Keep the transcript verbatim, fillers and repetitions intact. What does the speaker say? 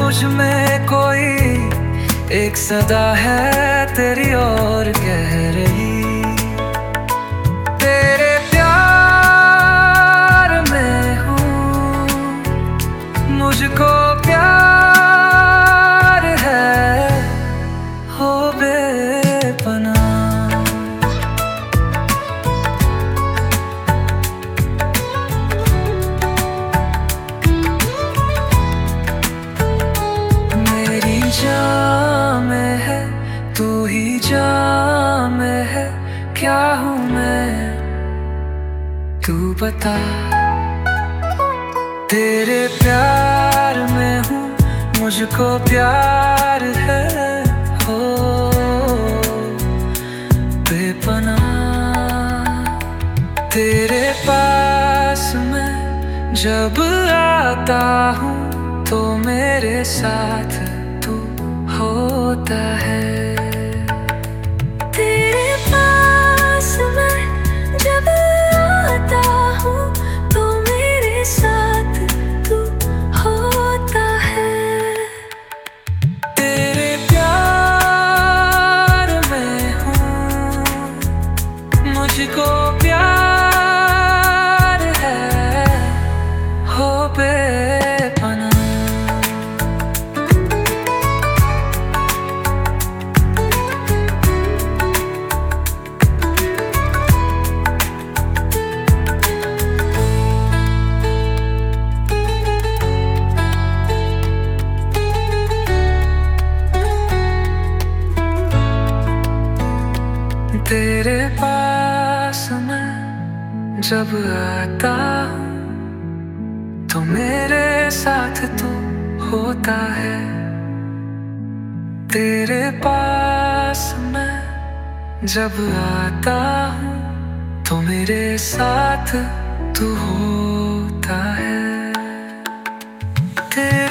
मुझ में कोई एक सदा है तेरी और कह रही, तेरे प्यार में हूँ, मुझको प्यार है हो बेपनाह। जाम में है तू ही, जाम में है क्या हूँ मैं तू बता। तेरे प्यार में हूँ, मुझको प्यार है हो बेपनाह। तेरे पास मैं जब आता हूँ तो मेरे साथ तू होता है। तेरे पास मैं जब आता हूँ तो मेरे साथ तू होता है। तेरे प्यार में हूँ, मुझको प्यार है हो बेपनाह। तेरे पास मैं जब आता हूँ तो मेरे साथ तू होता है। तेरे पास मैं जब आता हूँ तो मेरे साथ तू होता है। तेरे